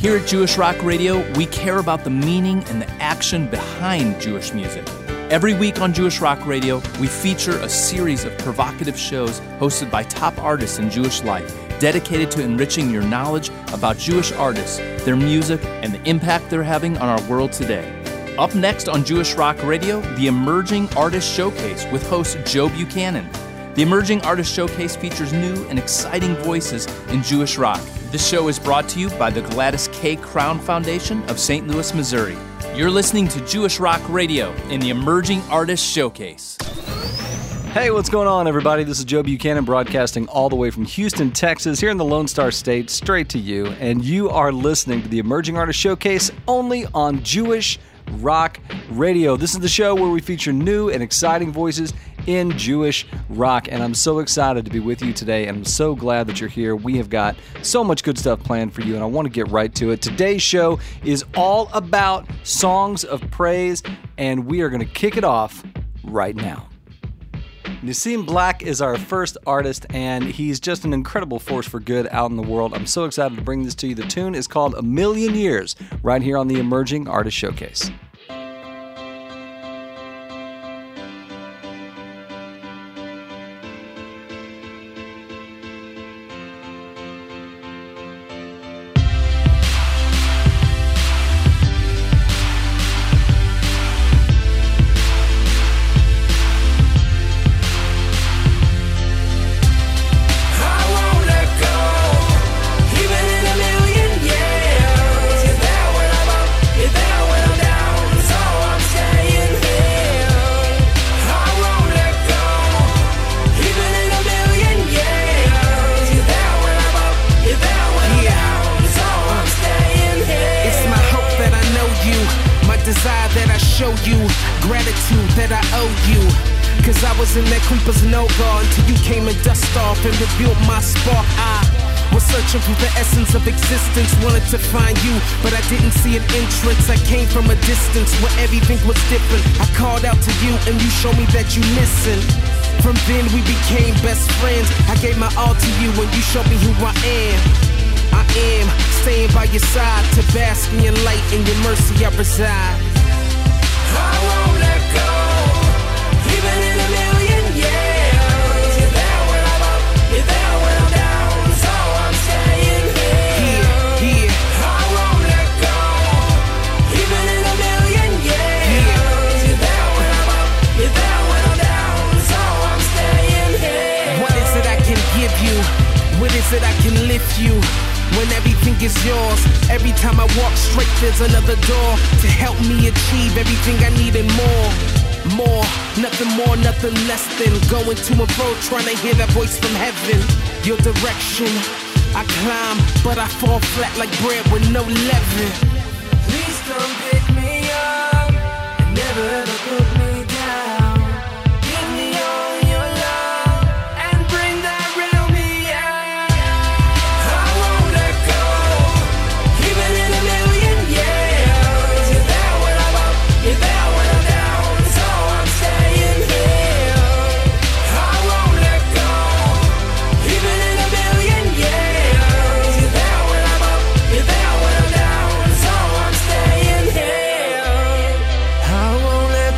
Here at Jewish Rock Radio, we care about the meaning and the action behind Jewish music. Every week on Jewish Rock Radio, we feature a series of provocative shows hosted by top artists in Jewish life, dedicated to enriching your knowledge about Jewish artists, their music, and the impact they're having on our world today. Up next on Jewish Rock Radio, the Emerging Artist Showcase with host Joe Buchanan. The Emerging Artist Showcase features new and exciting voices in Jewish rock. This show is brought to you by the Gladys K. Crown Foundation of St. Louis, Missouri. You're listening to Jewish Rock Radio in the Emerging Artist Showcase. Hey, what's going on, everybody? This is Joe Buchanan broadcasting all the way from Houston, Texas, here in the Lone Star State, straight to you. And you are listening to the Emerging Artist Showcase only on Jewish Rock Radio. This is the show where we feature new and exciting voices in Jewish rock, and I'm so excited to be with you today, and I'm so glad that you're here. We have got so much good stuff planned for you, and I want to get right to it. Today's show is all about songs of praise, and we are going to kick it off right now. Nassim Black is our first artist, and he's just an incredible force for good out in the world. I'm so excited to bring this to you. The tune is called A Million Years, right here on the Emerging Artist Showcase. In that creeper's no-go until you came and dust off and revealed my spark. I was searching for the essence of existence, wanted to find you, but I didn't see an entrance. I came from a distance where everything was different. I called out to you and you showed me that you listened. From then we became best friends. I gave my all to you and you showed me who I am. I am staying by your side to bask in your light. In your mercy I reside. I won't let go, even in a million years. You're there when I'm up, you're there when I'm down, so I'm staying here. I won't let go, even in a million years. You're there when I'm up, you're there when I'm down, so I'm staying here. What is it I can give you? What is it I can lift you? When everything is yours, every time I walk straight, there's another door to help me achieve everything I need and more, nothing less than going to and fro, trying to hear that voice from heaven. Your direction, I climb, but I fall flat like bread with no leaven. Please come pick me up and never ever put me down. Give me all your love and bring that real me out. I won't let go, even in a million years. You're there when I'm up, you're there when I'm down, so I'm staying here. I won't let go, even in a million years. You're there when I'm up, you're there when I'm down, so I'm staying here. I won't let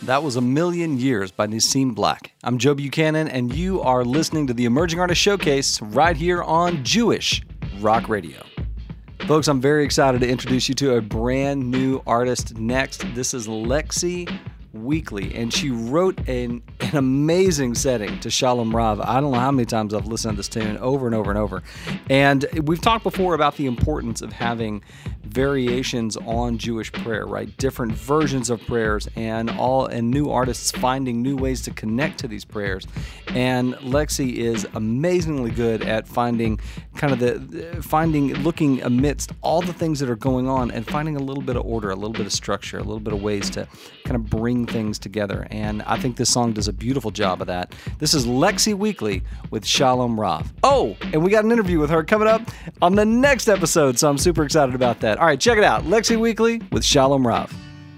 That was A Million Years by Nassim Black. I'm Joe Buchanan, and you are listening to the Emerging Artist Showcase right here on Jewish Rock Radio. Folks, I'm very excited to introduce you to a brand new artist next. This is Lexi Weekly, and she wrote an amazing setting to Shalom Rav. I don't know how many times I've listened to this tune over and over and over. And we've talked before about the importance of having variations on Jewish prayer, right? Different versions of prayers, and new artists finding new ways to connect to these prayers. And Lexi is amazingly good at finding looking amidst all the things that are going on and finding a little bit of order, a little bit of structure, a little bit of ways to kind of bring things together. And I think this song does a beautiful job of that. This is Lexi Weekly with Shalom Rav. Oh, and we got an interview with her coming up on the next episode, so I'm super excited about that. All right, check it out. Lexi Weekly with Shalom Rav.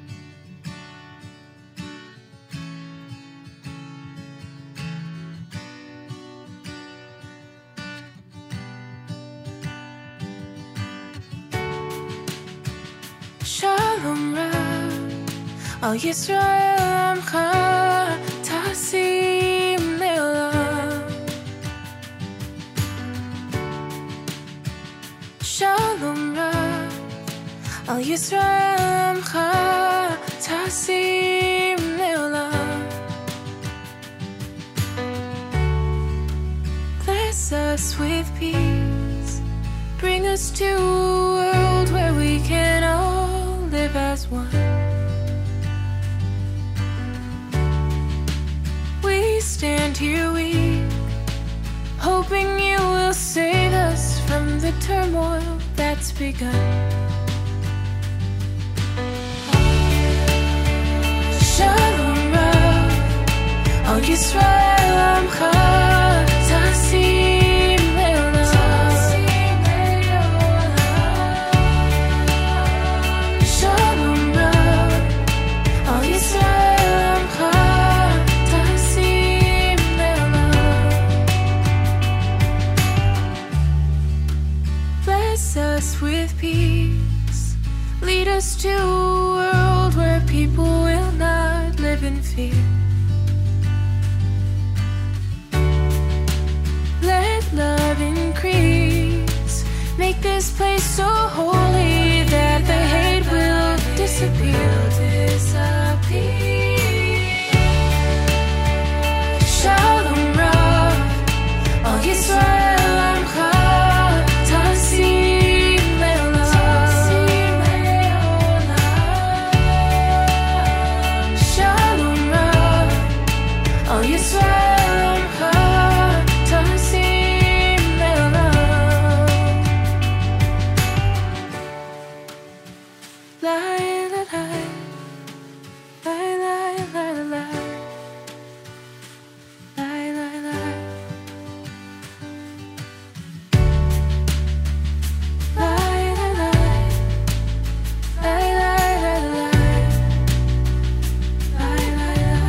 Shalom Rav, Al Yisrael Amcha Tasim Le'olam. Shalom Rav, Al Yisrael Amcha Tasim Le'olam. Bless us with peace, bring us to a world where we can all live as one. We stand here weak, hoping you will save us from the turmoil that's begun. Shalom Rav, Al Yisrael Amcha Tasim Le'olam. Shalom Rav, Al Yisrael Amcha Tasim Le'olam. Bless us with peace, lead us to a world where people will not live in fear. Let love increase, make this place so holy that the hate will disappear. Shalom Rav, Al Yisrael Amcha Tasim Le'olam. Shalom Rav, Al Yisrael Amcha Tasim Le'olam. La la la, la la la la, la la la, la la la, la la la, la la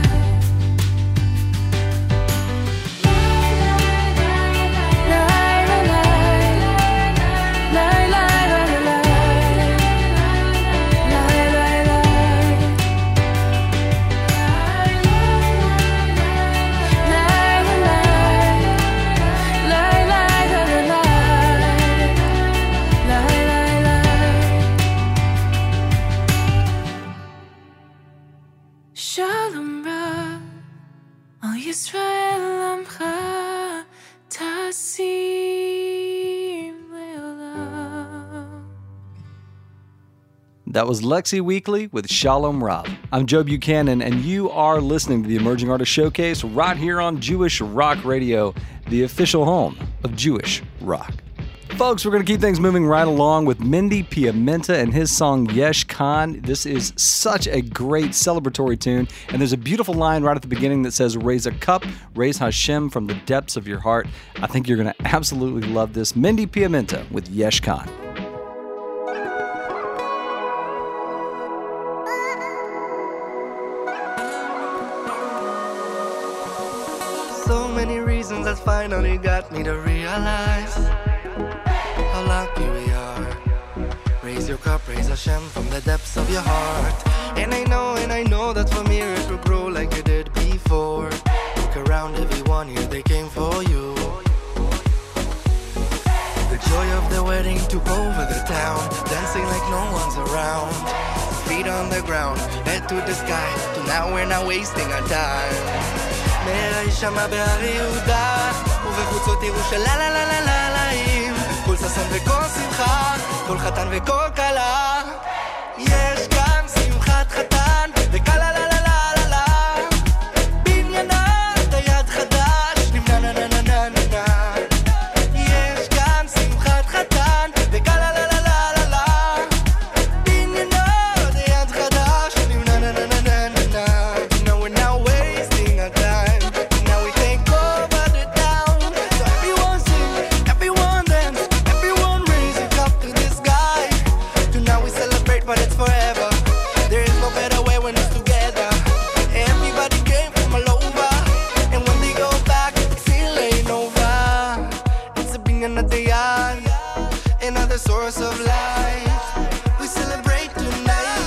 Shalom Rav, Al Yisrael Amcha Tasim Le'olam. That was Lexi Weekly with Shalom Rav. I'm Joe Buchanan, and you are listening to the Emerging Artist Showcase right here on Jewish Rock Radio, the official home of Jewish rock. Folks, we're going to keep things moving right along with Mendy Piamenta and his song Yesh Khan. This is such a great celebratory tune, and there's a beautiful line right at the beginning that says, raise a cup, raise Hashem from the depths of your heart. I think you're going to absolutely love this. Mendy Piamenta with Yesh Khan. So many reasons that finally got me to realize how lucky we are. Raise your cup, raise Hashem from the depths of your heart. And I know that from here it will grow like it did before. Look around, everyone here, they came for you. The joy of the wedding took over the town, dancing like no one's around. Feet on the ground, head to the sky, to now we're not wasting our time. מהרה ישמע בהר יהודה, ובחוצות ירושלים, כל ששון וכל שמחה, כל חתן וכל כלה. יש כאן שמחת חתן וכלה לה לה לה לה לה, בניינה דייד חדש נבנה נה נה נה נה נה נה. יש כאן שמחת חתן וכלה לה לה לה לה לה, בניינה דייד חדש נבנה נה נה נה נה נה נה. Now we're not wasting our time, now we take over the town. So everyone sing, everyone dance, everyone raise your cup to the sky. Tonight we celebrate, but it's forever. There is no better way when it's together. Everybody came from all over, and when they go back, it still ain't over. It's a binyan at the yard, another source of light. We celebrate tonight.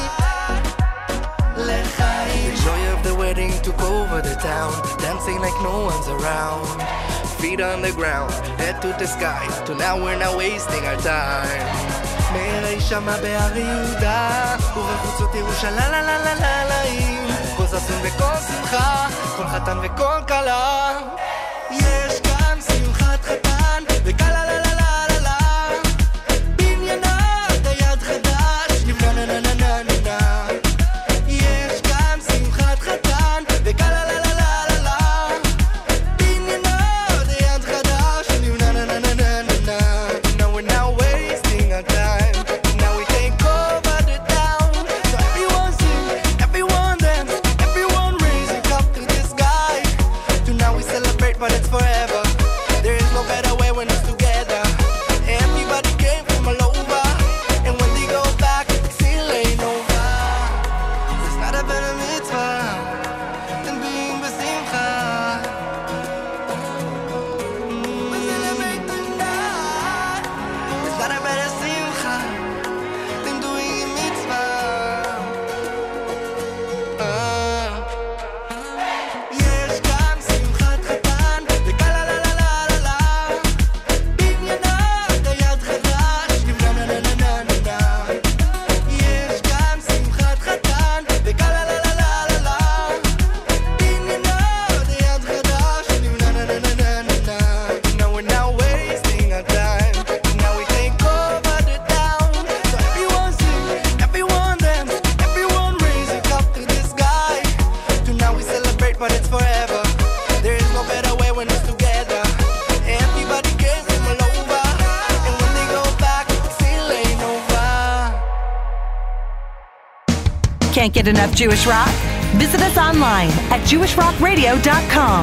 L'chaim. The joy of the wedding took over the town, dancing like no one's around. Feet on the ground, head to the sky. To now we're not wasting our time. מהרה ישמע בהר יהודה, ובחוצות ירושלים, כל ששון וכל שמחה, כל חתן וכל כלה. יש כאן שמחת חתן וכלה לה לה לה לה לה, בניינה דייד חדש נבנה נה נה נה נה נה נה. יש כאן שמחת חתן וכלה לה לה לה לה לה, בניינה דייד חדש נבנה נה נה נה נה נה נה. Now we're not wasting our time, now we take over the town. So everyone sing, everyone dance, everyone raise your cup to the sky. Tonight we celebrate, but it's forever. There is no better way when it's together. Everybody came from all over, and when they go back, it still ain't over. It's not a better mitzvah than being besimcha. We celebrate tonight. It's not a better simcha than doing a mitzvah. יש כאן שמחת חתן וכלה לה לה לה לה לה, בניינה דייד חדש נבנה נה נה נה נה נה נה. יש כאן שמחת חתן וכלה לה לה לה לה לה, בניינה דייד חדש נבנה נה נה נה נה נה נה. Now we're not wasting our time, now we take over the town. So everyone sing, everyone dance, everyone raise your cup to the sky. Tonight we celebrate, but it's forever. There is no better way when it's together. Everybody came from all over, and when they go back, it still ain't over. Can't get enough Jewish rock? Visit us online at jewishrockradio.com.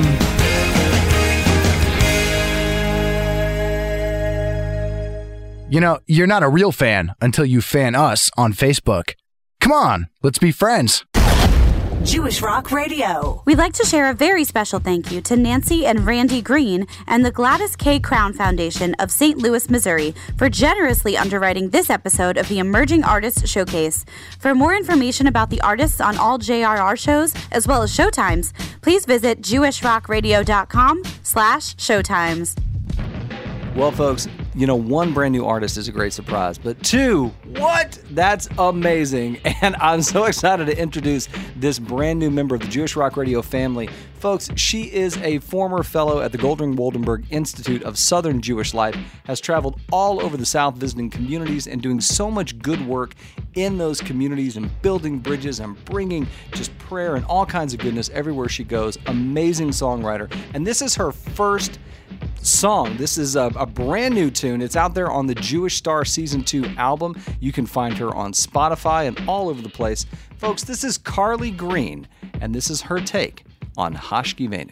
You know, you're not a real fan until you fan us on Facebook. Come on, let's be friends. Jewish Rock Radio. We'd like to share a very special thank you to Nancy and Randy Green and the Gladys K. Crown Foundation of St. Louis, Missouri for generously underwriting this episode of the Emerging Artists Showcase. For more information about the artists on all JRR shows, as well as showtimes, please visit jewishrockradio.com/showtimes. Well, folks, you know, one brand new artist is a great surprise, but two, what? That's amazing. And I'm so excited to introduce this brand new member of the Jewish Rock Radio family. Folks, she is a former fellow at the Goldring Woldenberg Institute of Southern Jewish Life, has traveled all over the South visiting communities and doing so much good work in those communities and building bridges and bringing just prayer and all kinds of goodness everywhere she goes. Amazing songwriter. And this is her first song. This is a brand new tune. It's out there on the Jewish Star Season 2 album. You can find her on Spotify and all over the place. Folks, this is Carly Green, and this is her take on Hashkivenu.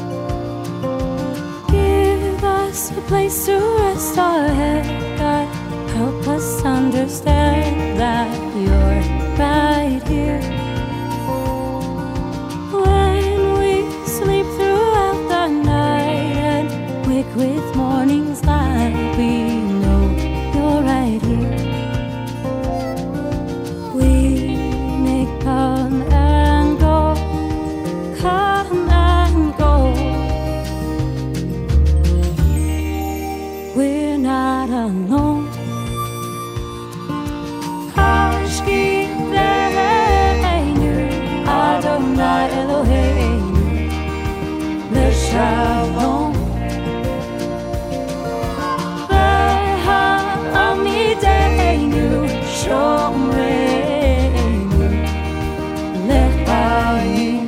A place to rest our head, God. understand that you're right here. When we sleep throughout the night and wake with morning's light, we know you're right here. We may come and go, come and go. We're not alone. Hashki Ve'enu, Adonai Eloheinu, Leshalom. Ve'ha'amideinu, Shomreinu, Lechaim.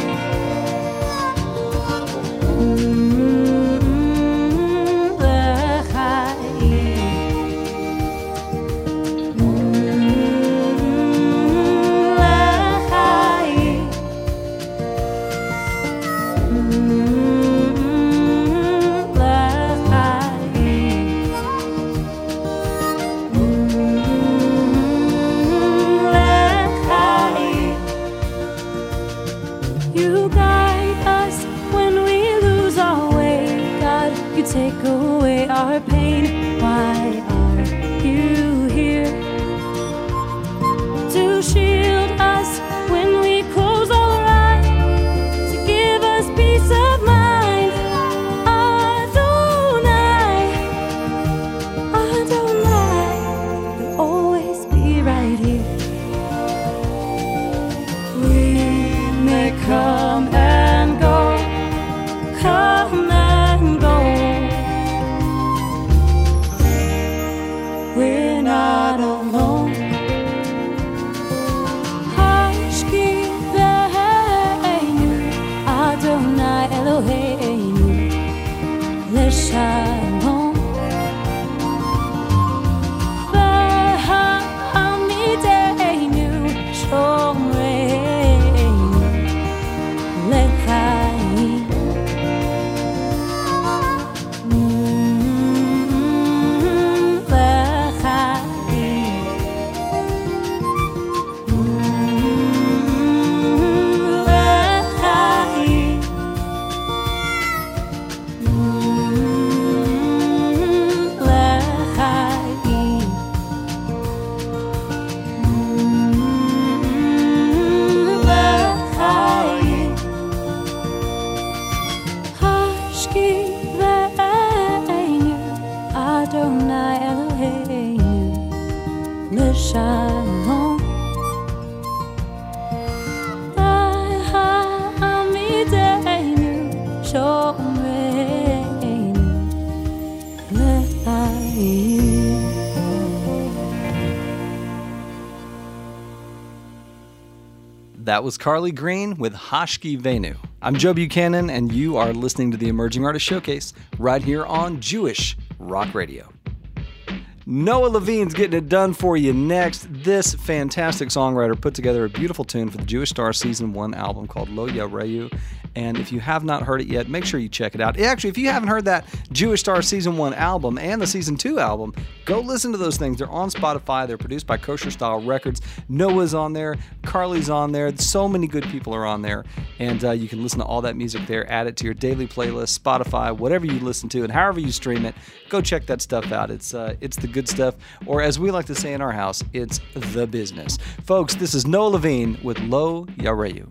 You guide us when we lose our way. God, you take away our pain. Why are you here? To shield us when we close our eyes, to give us peace of mind. Adonai, Adonai, you'll always be right here. We may come and go, come and go. We're not alone. Hashki Ve'enu, Adonai Eloheinu, Leshalom. Ve'ha'amideinu, Shomreinu, Lechaim. Adonai Eloheinu, Leshalom. Ve'ha'amideinu, Shomreinu, Lechaim. That was Carly Green with Hashki Venu. I'm Joe Buchanan, and you are listening to the Emerging Artist Showcase right here on Jewish Rock Radio. Noah Levine's getting it done for you next. This fantastic songwriter put together a beautiful tune for the Jewish Star Season 1 album called Lo Yareyu. And if you have not heard it yet, make sure you check it out. Actually, if you haven't heard that Jewish Star Season 1 album and the Season 2 album, go listen to those things. They're on Spotify. They're produced by Kosher Style Records. Noah's on there. Carly's on there. So many good people are on there. And you can listen to all that music there. Add it to your daily playlist, Spotify, whatever you listen to, and however you stream it. Go check that stuff out. It's the good stuff. Or as we like to say in our house, it's the business. Folks, this is Noah Levine with Lo Yareyu.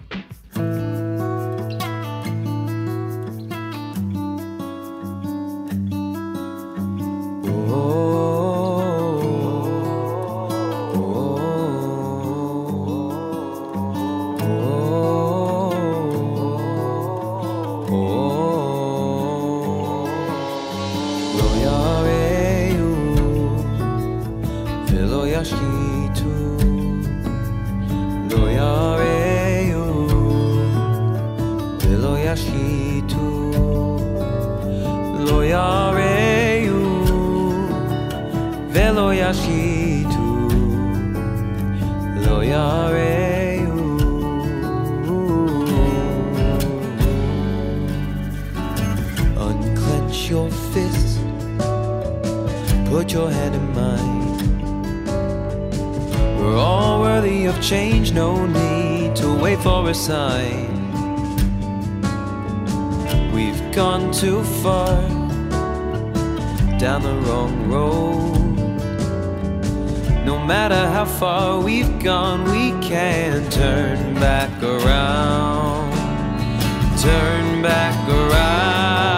Unclench your fist, put your hand in mine. We're all worthy of change, no need to wait for a sign. We've gone too far down the wrong road. No matter how far we've gone, we can't turn back around. Turn back around.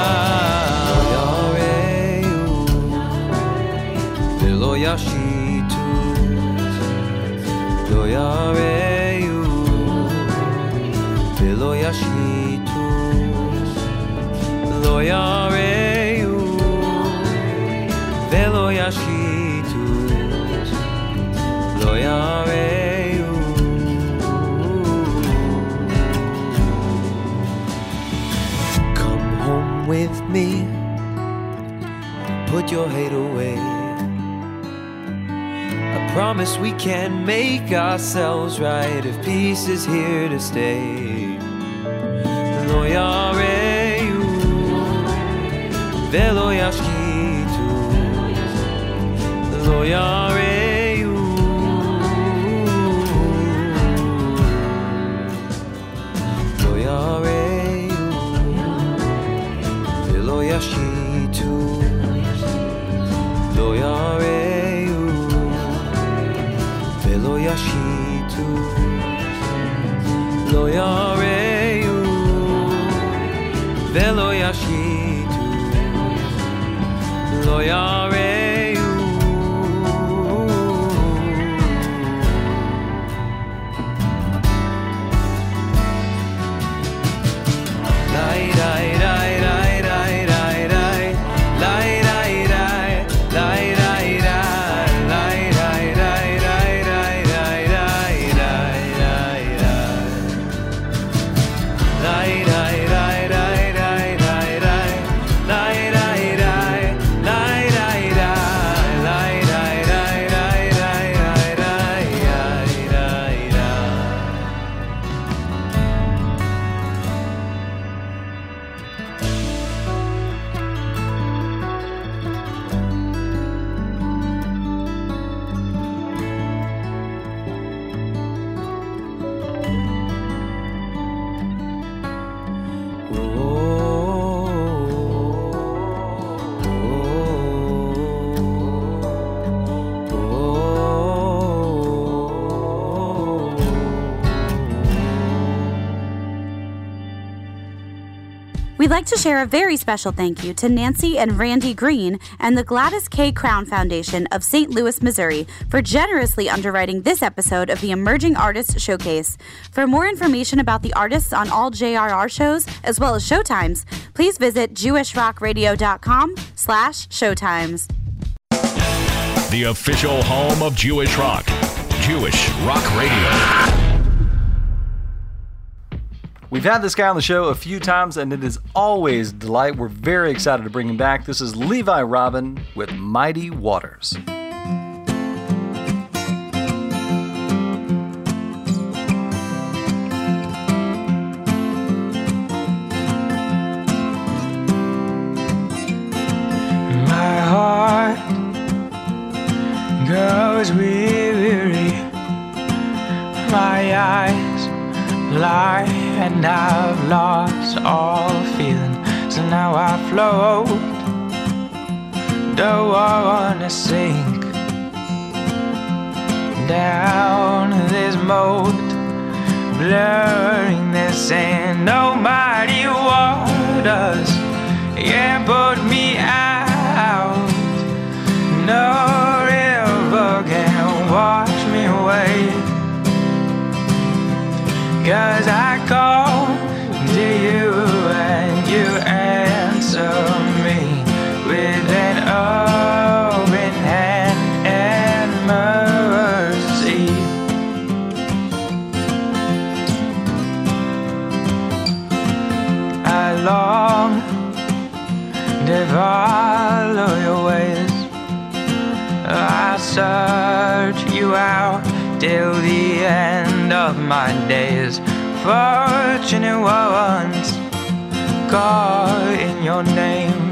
Come home with me, put your hate away. I promise we can make ourselves right if peace is here to stay. We'd like to share a very special thank you to Nancy and Randy Green and the Gladys K. Crown Foundation of St. Louis, Missouri for generously underwriting this episode of the Emerging Artists Showcase. For more information about the artists on all JRR shows, as well as showtimes, please visit jewishrockradio.com/showtimes. The official home of Jewish rock, Jewish Rock Radio. We've had this guy on the show a few times, and it is always a delight. We're very excited to bring him back. This is Levi Robin with Mighty Waters. My heart goes weary, my eyes lie, and I've lost all feeling. So now I float, don't wanna sink down this moat, blurring the sand. No mighty waters can't put me out, no river can wash me away. 'Cause I call to you and you answer me with an open hand and mercy. I long to follow your ways, I search you out till the end of my days. Fortunate ones call in your name.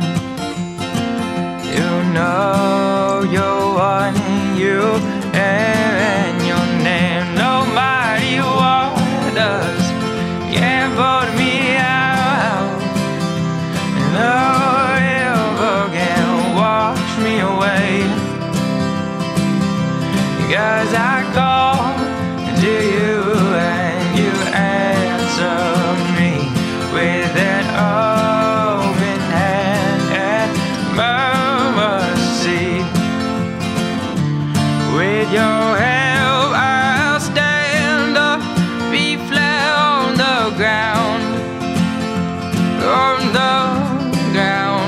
You know you're one, you and us. Yeah, bought me out. And no river can wash me away. 'Cause I call to you and you answer me with an open hand and mercy. With your help I'll stand up, be flat on the ground, on the ground.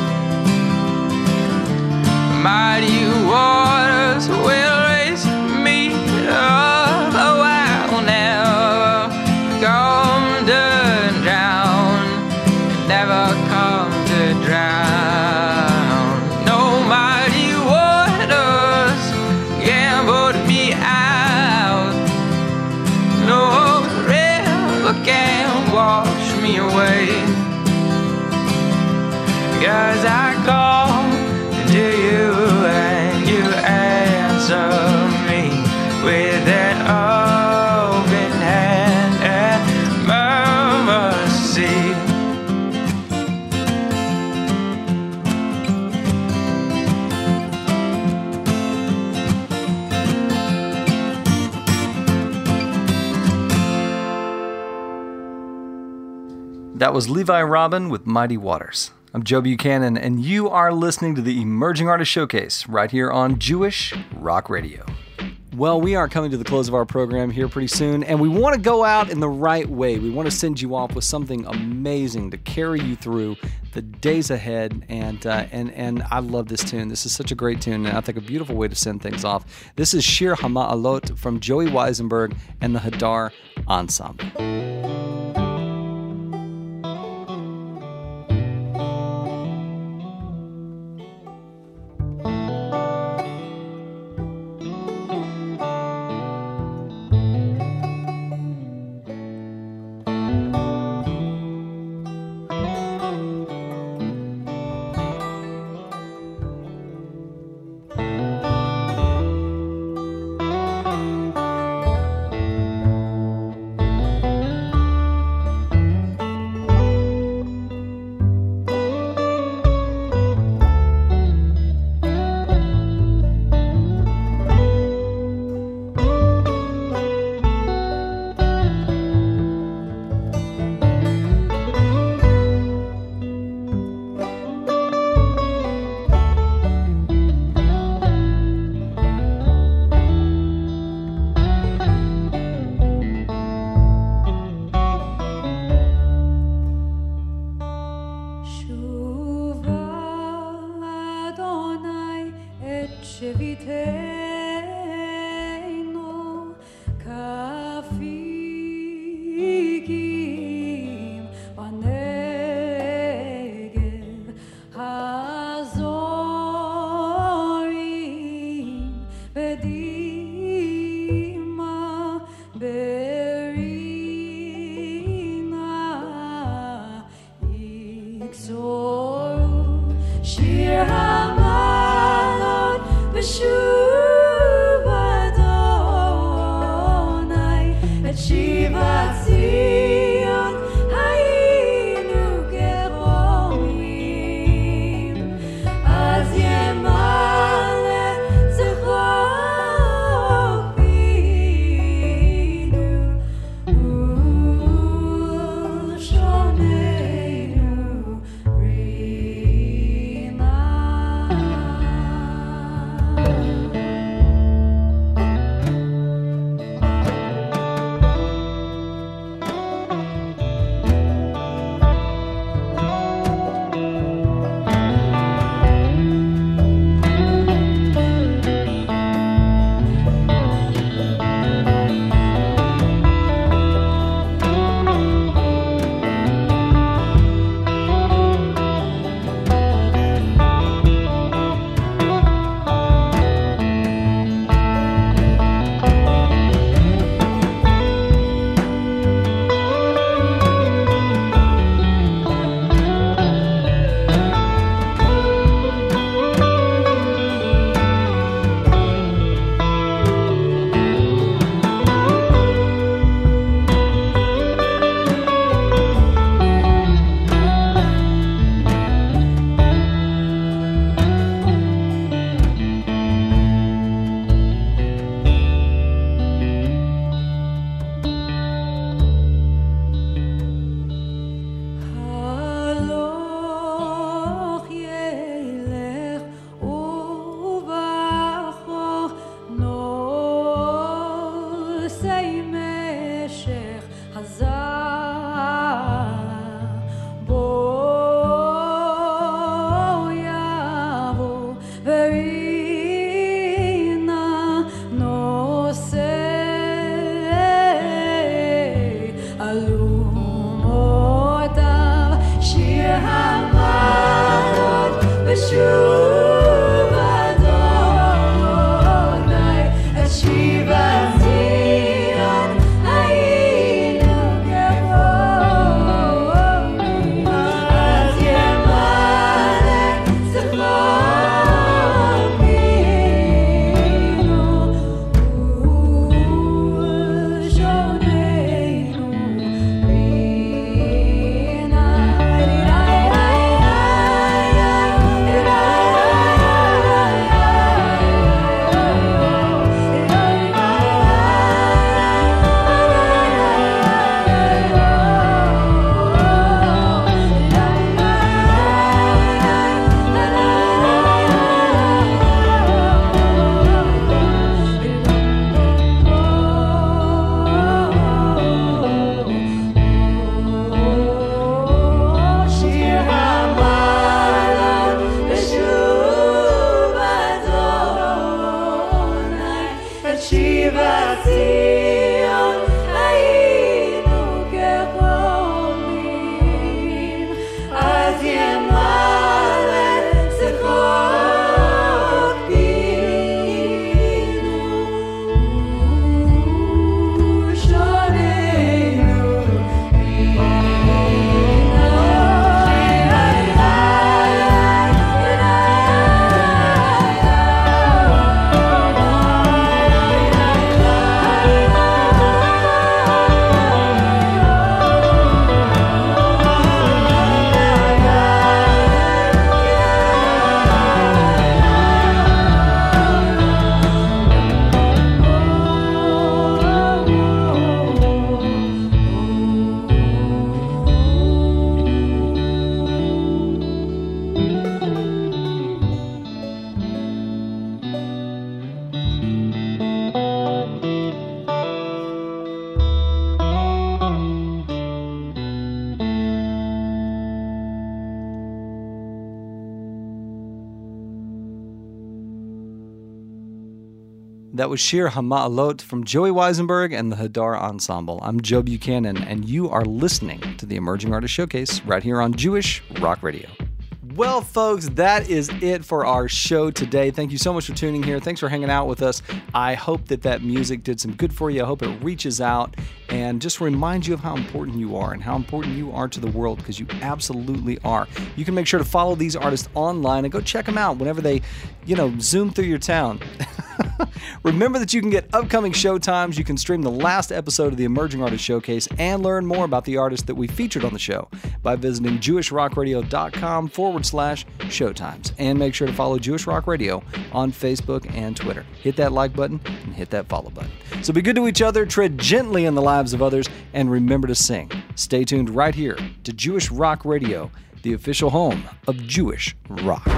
Mighty waters will raise me up, oh, I'll never come to drown, never come to drown. No mighty waters can put me out, no river can wash me away. 'Cause I call to you and you answer me with an open hand and mercy. That was Levi Robin with Mighty Waters. I'm Joe Buchanan, and you are listening to the Emerging Artist Showcase right here on Jewish Rock Radio. Well, we are coming to the close of our program here pretty soon, and we want to go out in the right way. We want to send you off with something amazing to carry you through the days ahead, and I love this tune. This is such a great tune, and I think a beautiful way to send things off. This is Shir HaMa'alot from Joey Weisenberg and the Hadar Ensemble. That was Shir Hama'alot from Joey Weisenberg and the Hadar Ensemble. I'm Joe Buchanan, and you are listening to the Emerging Artist Showcase right here on Jewish Rock Radio. Well, folks, that is it for our show today. Thank you so much for tuning here. Thanks for hanging out with us. I hope that music did some good for you. I hope it reaches out and just reminds you of how important you are and how important you are to the world, because you absolutely are. You can make sure to follow these artists online and go check them out whenever they, zoom through your town. Remember that you can get upcoming show times. You can stream the last episode of the Emerging Artist Showcase and learn more about the artists that we featured on the show by visiting jewishrockradio.com/showtimes. And make sure to follow Jewish Rock Radio on Facebook and Twitter. Hit that like button and hit that follow button. So be good to each other, tread gently in the lives of others, and remember to sing. Stay tuned right here to Jewish Rock Radio, the official home of Jewish rock.